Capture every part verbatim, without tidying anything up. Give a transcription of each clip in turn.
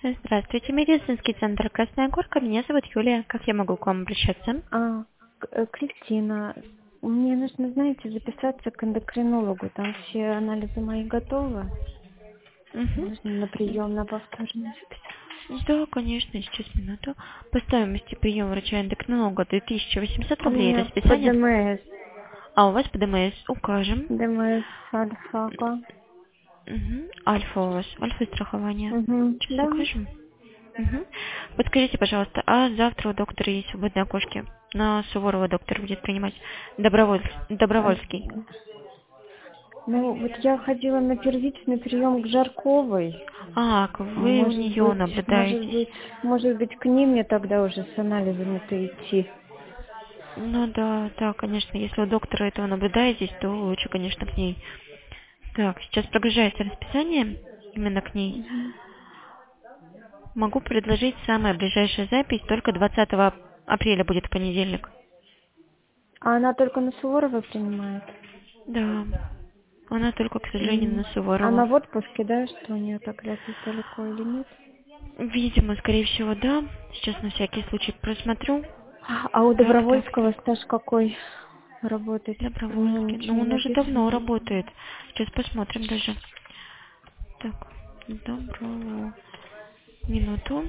Здравствуйте, медицинский центр Красная Горка. Меня зовут Юлия. Как я могу к вам обращаться? А, к- э, Кристина, мне нужно, знаете, записаться к эндокринологу. Там все анализы мои готовы. Угу. Нужно на прием на повторный записаться. Да, конечно, сейчас минуту. По стоимости приема врача-эндокринолога две тысячи восемьсот У рублей меня по расписание. ДМС. А у вас по ДМС укажем. ДМС альфа. Угу. Альфа у вас, альфа страхование. Угу. Сейчас Да. укажем. Угу. Подскажите, пожалуйста, а завтра у доктора есть свободные окошки? На Суворова доктор будет принимать. Доброволь... Э, Добровольский. Ну, вот я ходила на первичный прием к Жарковой. А, к- вы у Может нее быть, может наблюдаетесь. быть, может быть, к ним мне тогда уже с анализами-то идти. Ну да, да, конечно, если у доктора этого наблюдаетесь, то лучше, конечно, к ней. Так, сейчас прогружается расписание именно к ней. Мгм. Могу предложить самая ближайшая запись, только двадцатого апреля будет в понедельник. А она только на Суворова принимает? Да, она только, к сожалению, на М. Суворова. Она в отпуске, да, что у нее так запись далеко или нет? Видимо, скорее всего, да. Сейчас на всякий случай просмотрю. А а у Так, так, Добровольского так. стаж какой работать? У него Добровольский. ничего Ну, не он уже давно написано. работает. Сейчас посмотрим даже. Так, добро. Минуту.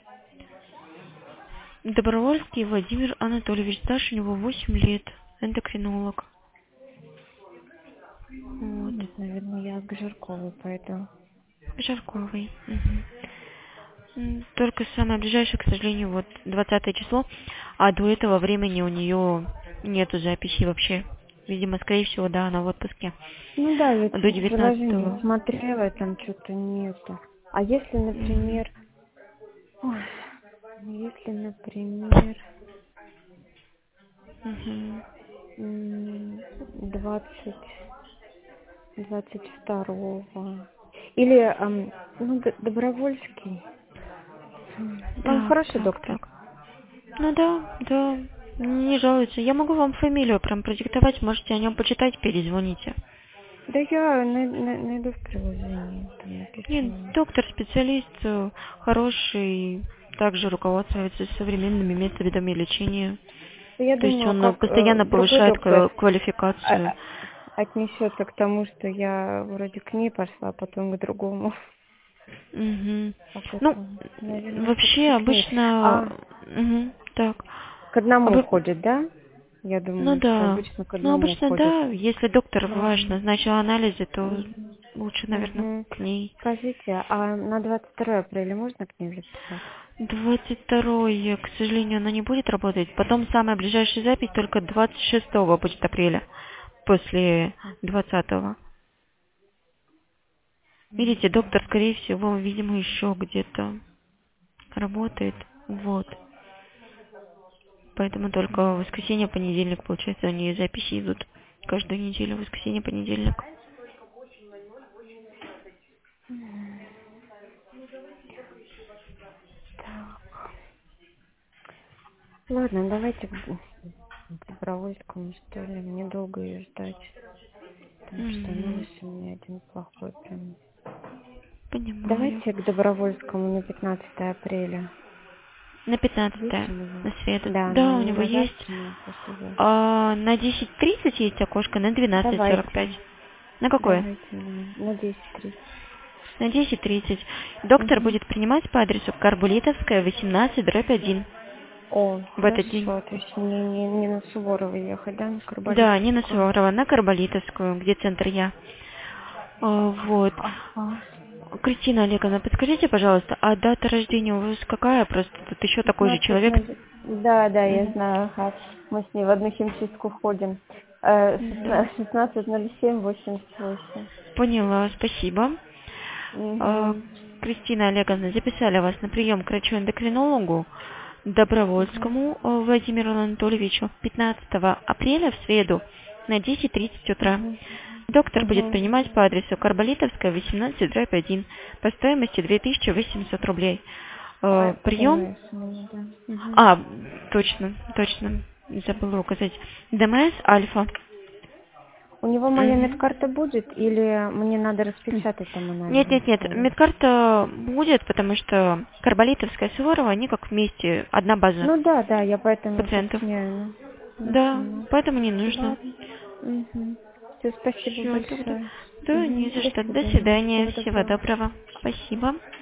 Добровольский Владимир Анатольевич, стаж у него восемь лет, эндокринолог. Вот. Нет, наверное, я к Жирковой пойду. Жарковый. Мгм. М, Только самое ближайшее, к сожалению, вот двадцатое число, а до этого времени у нее нету записи вообще. Видимо, скорее всего, да, она в отпуске. Ну да, я До в приложении девятнадцатого. смотрела, там что-то нету. А если, Мгм. например, ой, если, например, Мгм. м, двадцать, двадцать второго. Или, ам, ну, Д- Добровольский. М, Он Так, хороший так, доктор. так. Ну да, да, не жалуется. Я могу вам фамилию прям продиктовать, можете о нем почитать, перезвоните. Да я най- най- найду в приложении, там Нет, написано. доктор, специалист, э, хороший, также руководствуется современными методами лечения. Я То есть думаю, он э, как э, постоянно другой повышает доктор ква- а- квалификацию. а- отнесется к тому, что я вроде к ней пошла, а потом к другому. Мгм. Как Ну, это? Наверное, вообще все-таки к ней. обычно, А мгм, так, к одному Обы- ходит, да? Я ну думаю, что да, обычно к ну одному обычно ходит. да, если доктор ваш Ладно. назначил анализы, то Мгм. лучше, наверное, Мгм. к ней. Скажите, а на двадцать второе апреля можно к ней записаться? двадцать второе, к сожалению, она не будет работать. Потом самая ближайшая запись только двадцать шестого будет апреля, после двадцатого. Видите, доктор, скорее всего, видимо, еще где-то работает. Вот. Поэтому только в воскресенье, понедельник, получается, у нее записи идут каждую неделю, воскресенье, понедельник. Мгм. Так. Ладно, давайте к Д- к Добровольскому, что ли. Мне долго ее ждать. Потому что Мгм. анализ у меня один плохой прям. Понимаю. Давайте к Добровольскому на пятнадцатое апреля. На Есть пятнадцатое, у него? на среду. Да, но Да, у не него на есть. завтра, на послезавтра. А, на десять тридцать есть окошко, на двенадцать сорок пять. Давайте. На какое? Давайте на, на десять тридцать. На десять тридцать. Доктор Угу. будет принимать по адресу Карбулитовская, восемнадцать, дробь один. О, В этот день. хорошо. То есть мне не, не на Суворова ехать, да, на Да, не на Карболитовскую. Суворова, на Карболитовскую, где центр я. А, вот. Ага. Кристина Олеговна, подскажите, пожалуйста, а дата рождения у вас какая? Просто тут еще такой же шестнадцать человек. ноль. Да, да, я Мгм. знаю. Ага. Мы с ней в одну химчистку ходим. Э, Да. шестнадцать ноль семь восемьдесят восемь. Поняла, спасибо. А, Угу. Кристина Олеговна, записали вас на прием к врачу-эндокринологу Угу. Добровольскому э, Владимиру Анатольевичу пятнадцатого апреля в среду на десять тридцать утра. Угу. Доктор будет Угу. принимать по адресу Карболитовская, восемнадцать, дробь один, по стоимости две тысячи восемьсот рублей. А, Э, Прием. ПДМС у меня, да. Угу. А, точно, точно, забыла указать. ДМС Альфа. У него моя Мгм. медкарта будет или мне надо распечатать там Нет, анализы нет, нет, снова? медкарта будет, потому что Карболитовская, Суворова, они как вместе, одна база Ну да, да, я поэтому пациентов. уточняю. Ну, я Да, поняла. поэтому не нужно. Ладно. Угу. Все, спасибо Все, тогда. большое. Да, Угу. не за До что. До свидания. свидания. Всего Всего доброго. доброго. Спасибо.